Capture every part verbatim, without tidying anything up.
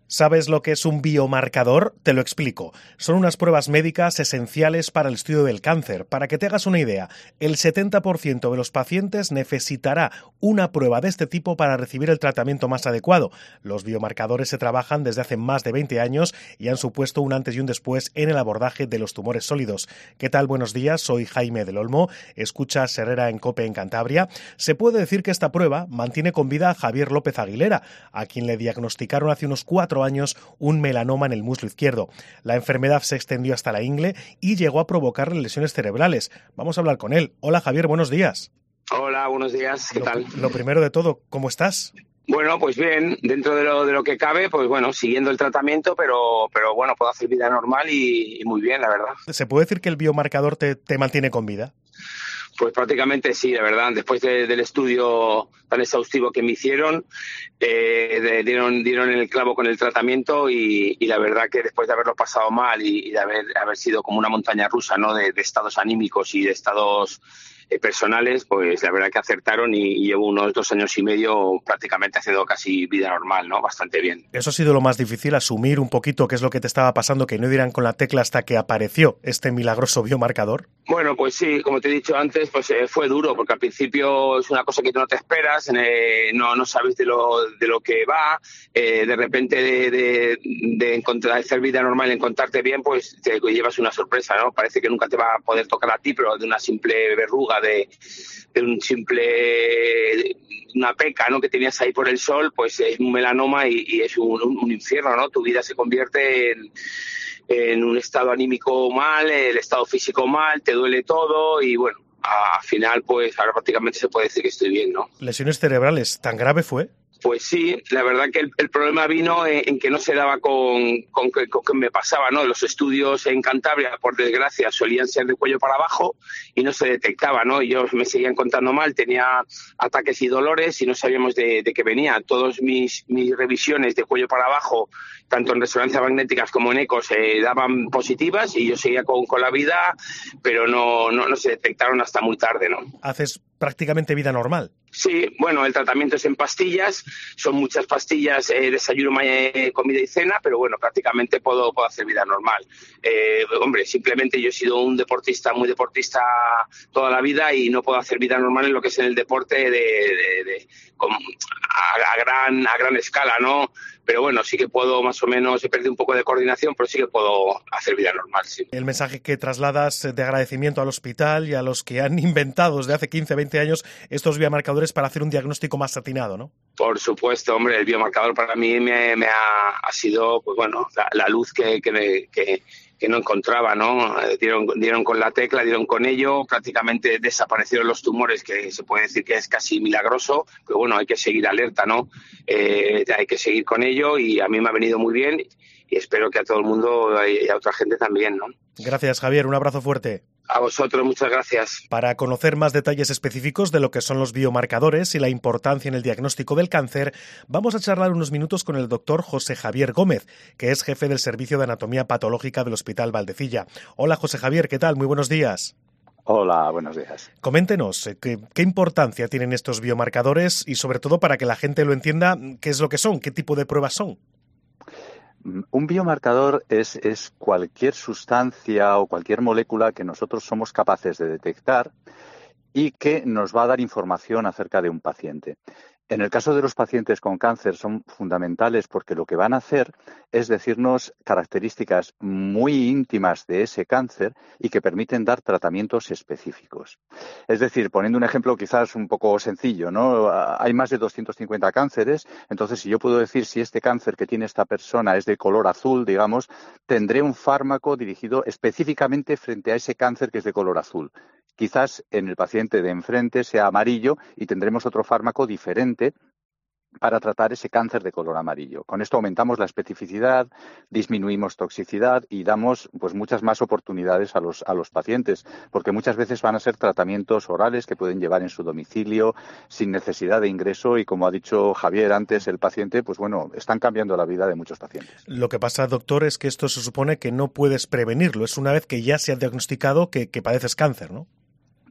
¿Sabes lo que es un biomarcador? Te lo explico. Son unas pruebas médicas esenciales para el estudio del cáncer. Para que te hagas una idea, el setenta por ciento de los pacientes necesitará una prueba de este tipo para recibir el tratamiento más adecuado. Los biomarcadores se trabajan desde hace más de veinte años y han supuesto un antes y un después en el abordaje de los tumores sólidos. ¿Qué tal? Buenos días, soy Jaime del Olmo. Escuchas Herrera en COPE en Cantabria. Se puede decir que esta prueba mantiene con vida a Javier López Aguilera, a quien le diagnosticaron hace unos cuatro años un melanoma en el muslo izquierdo. La enfermedad se extendió hasta la ingle y llegó a provocarle lesiones cerebrales. Vamos a hablar con él. Hola Javier, buenos días. Hola, buenos días, ¿qué lo, tal? Lo primero de todo, ¿cómo estás? Bueno, pues bien, dentro de lo, de lo que cabe, pues bueno, siguiendo el tratamiento, pero, pero bueno, puedo hacer vida normal y, y muy bien, la verdad. ¿Se puede decir que el biomarcador te, te mantiene con vida? Pues prácticamente sí, la verdad. Después de, del estudio tan exhaustivo que me hicieron, eh, de, dieron, dieron el clavo con el tratamiento y, y la verdad que después de haberlo pasado mal y, y de haber, haber sido como una montaña rusa, ¿no? de, de estados anímicos y de estados eh, personales, pues la verdad que acertaron y, y llevo unos dos años y medio prácticamente haciendo casi vida normal, ¿no? Bastante bien. Eso ha sido lo más difícil, asumir un poquito qué es lo que te estaba pasando, que no dieran con la tecla hasta que apareció este milagroso biomarcador. Bueno, pues sí, como te he dicho antes, pues eh, fue duro, porque al principio es una cosa que no te esperas, eh, no, no sabes de lo, de lo que va, eh, de repente de, de, de encontrar, de hacer vida normal, encontrarte bien, pues te llevas una sorpresa, ¿no? Parece que nunca te va a poder tocar a ti, pero de una simple verruga, de, de un simple, una peca, ¿no? Que tenías ahí por el sol, pues es un melanoma y, y es un, un, un infierno, ¿no? Tu vida se convierte en... en un estado anímico mal, el estado físico mal, te duele todo y bueno, al final pues ahora prácticamente se puede decir que estoy bien, ¿no? ¿Lesiones cerebrales? ¿Tan grave fue? Pues sí, la verdad que el, el problema vino en, en que no se daba con, con, con, con que me pasaba, ¿no? Los estudios en Cantabria, por desgracia, solían ser de cuello para abajo y no se detectaba, ¿no? Y yo me seguía encontrando mal, tenía ataques y dolores y no sabíamos de, de qué venía. Todas mis, mis revisiones de cuello para abajo, tanto en resonancias magnéticas como en ecos, eh, daban positivas y yo seguía con, con la vida, pero no, no, no se detectaron hasta muy tarde, ¿no? ¿Haces prácticamente vida normal? Sí, bueno, el tratamiento es en pastillas, son muchas pastillas, eh, desayuno, eh, comida y cena, pero bueno, prácticamente puedo, puedo hacer vida normal. Eh, hombre, simplemente yo he sido un deportista, muy deportista toda la vida y no puedo hacer vida normal en lo que es en el deporte de, de, de, con, a, a, gran, a gran escala, ¿no? Pero bueno, sí que puedo más o menos, he perdido un poco de coordinación, pero sí que puedo hacer vida normal, sí. El mensaje que trasladas de agradecimiento al hospital y a los que han inventado desde hace quince, veinte años estos biomarcadores para hacer un diagnóstico más atinado, ¿no? Por supuesto, hombre, el biomarcador para mí me, me ha, ha sido, pues bueno, la, la luz que, que, que, que no encontraba, ¿no? Dieron, dieron con la tecla, dieron con ello, prácticamente desaparecieron los tumores, que se puede decir que es casi milagroso, pero bueno, hay que seguir alerta, ¿no? Eh, hay que seguir con ello y a mí me ha venido muy bien y espero que a todo el mundo y a otra gente también, ¿no? Gracias, Javier, un abrazo fuerte. A vosotros, muchas gracias. Para conocer más detalles específicos de lo que son los biomarcadores y la importancia en el diagnóstico del cáncer, vamos a charlar unos minutos con el doctor José Javier Gómez, que es jefe del Servicio de Anatomía Patológica del Hospital Valdecilla. Hola, José Javier, ¿qué tal? Muy buenos días. Hola, buenos días. Coméntenos, ¿qué, qué importancia tienen estos biomarcadores y sobre todo para que la gente lo entienda, qué es lo que son, qué tipo de pruebas son? Un biomarcador es, es cualquier sustancia o cualquier molécula que nosotros somos capaces de detectar y que nos va a dar información acerca de un paciente. En el caso de los pacientes con cáncer son fundamentales porque lo que van a hacer es decirnos características muy íntimas de ese cáncer y que permiten dar tratamientos específicos. Es decir, poniendo un ejemplo quizás un poco sencillo, ¿no? Hay más de doscientos cincuenta cánceres, entonces si yo puedo decir si este cáncer que tiene esta persona es de color azul, digamos, tendré un fármaco dirigido específicamente frente a ese cáncer que es de color azul. Quizás en el paciente de enfrente sea amarillo y tendremos otro fármaco diferente para tratar ese cáncer de color amarillo. Con esto aumentamos la especificidad, disminuimos toxicidad y damos pues muchas más oportunidades a los, a los pacientes, porque muchas veces van a ser tratamientos orales que pueden llevar en su domicilio sin necesidad de ingreso y, como ha dicho Javier antes, el paciente, pues bueno, están cambiando la vida de muchos pacientes. Lo que pasa, doctor, es que esto se supone que no puedes prevenirlo, es una vez que ya se ha diagnosticado que, que padeces cáncer, ¿no?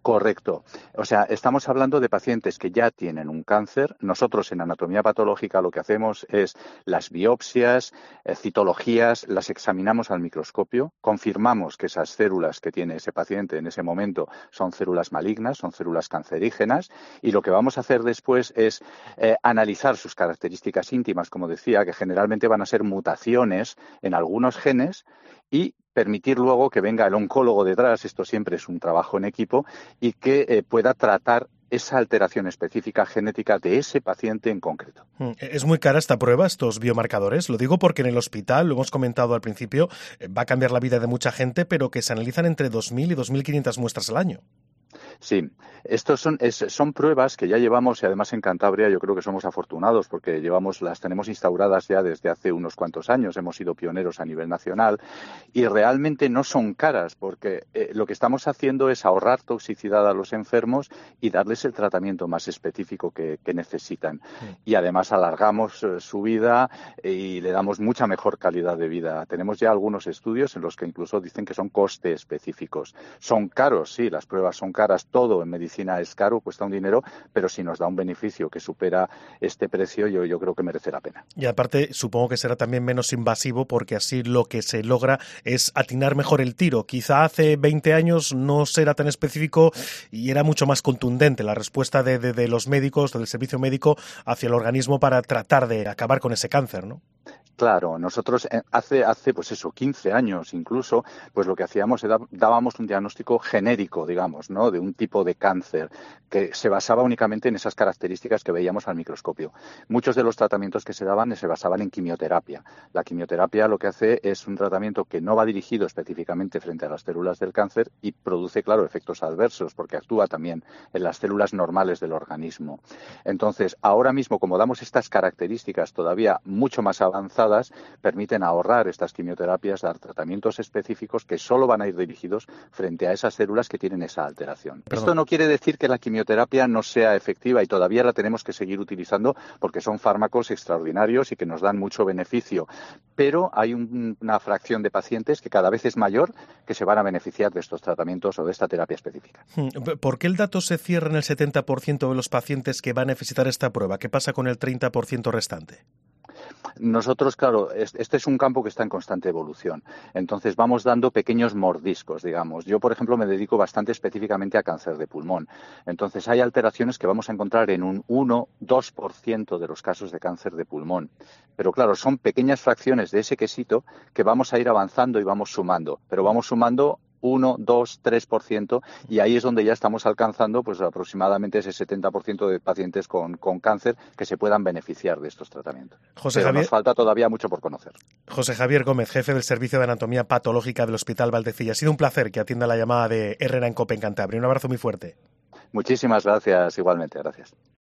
Correcto. O sea, estamos hablando de pacientes que ya tienen un cáncer. Nosotros en anatomía patológica lo que hacemos es las biopsias, eh, citologías, las examinamos al microscopio, confirmamos que esas células que tiene ese paciente en ese momento son células malignas, son células cancerígenas, y lo que vamos a hacer después es eh, analizar sus características íntimas, como decía, que generalmente van a ser mutaciones en algunos genes, y permitir luego que venga el oncólogo detrás, esto siempre es un trabajo en equipo, y que eh, pueda tratar esa alteración específica genética de ese paciente en concreto. ¿Es muy cara esta prueba, estos biomarcadores? Lo digo porque en el hospital, lo hemos comentado al principio, va a cambiar la vida de mucha gente, pero que se analizan entre dos mil y dos mil quinientas muestras al año. Sí, estos son, es, son pruebas que ya llevamos, y además en Cantabria yo creo que somos afortunados porque llevamos, las tenemos instauradas ya desde hace unos cuantos años, hemos sido pioneros a nivel nacional, y realmente no son caras porque eh, lo que estamos haciendo es ahorrar toxicidad a los enfermos y darles el tratamiento más específico que, que necesitan. Sí. Y además alargamos eh, su vida y le damos mucha mejor calidad de vida. Tenemos ya algunos estudios en los que incluso dicen que son coste específicos. Son caros, sí, las pruebas son caras. Todo en medicina es caro, cuesta un dinero, pero si nos da un beneficio que supera este precio, yo, yo creo que merece la pena. Y aparte, supongo que será también menos invasivo porque así lo que se logra es atinar mejor el tiro. Quizá hace veinte años no será tan específico y era mucho más contundente la respuesta de, de, de los médicos, del servicio médico hacia el organismo para tratar de acabar con ese cáncer, ¿no? Claro, nosotros hace, hace pues eso, quince años incluso, pues lo que hacíamos era dábamos un diagnóstico genérico, digamos, ¿no? De un tipo de cáncer que se basaba únicamente en esas características que veíamos al microscopio. Muchos de los tratamientos que se daban se basaban en quimioterapia. La quimioterapia lo que hace es un tratamiento que no va dirigido específicamente frente a las células del cáncer y produce, claro, efectos adversos porque actúa también en las células normales del organismo. Entonces, ahora mismo, como damos estas características todavía mucho más avanzadas, permiten ahorrar estas quimioterapias, dar tratamientos específicos que solo van a ir dirigidos frente a esas células que tienen esa alteración. Perdón. Esto no quiere decir que la quimioterapia no sea efectiva y todavía la tenemos que seguir utilizando porque son fármacos extraordinarios y que nos dan mucho beneficio, pero hay un, una fracción de pacientes que cada vez es mayor que se van a beneficiar de estos tratamientos o de esta terapia específica. ¿Por qué el dato se cierra en el setenta por ciento de los pacientes que van a necesitar esta prueba? ¿Qué pasa con el treinta por ciento restante? Nosotros, claro, este es un campo que está en constante evolución. Entonces, vamos dando pequeños mordiscos, digamos. Yo, por ejemplo, me dedico bastante específicamente a cáncer de pulmón. Entonces, hay alteraciones que vamos a encontrar en un uno a dos por ciento de los casos de cáncer de pulmón. Pero, claro, son pequeñas fracciones de ese quesito que vamos a ir avanzando y vamos sumando. Pero vamos sumando uno, dos, tres por ciento y ahí es donde ya estamos alcanzando pues aproximadamente ese setenta por ciento de pacientes con, con cáncer que se puedan beneficiar de estos tratamientos. José Pero Javier... nos falta todavía mucho por conocer. José Javier Gómez, jefe del Servicio de Anatomía Patológica del Hospital Valdecilla. Ha sido un placer que atienda la llamada de Herrera en Cope en Cantabria. Un abrazo muy fuerte. Muchísimas gracias, igualmente, gracias.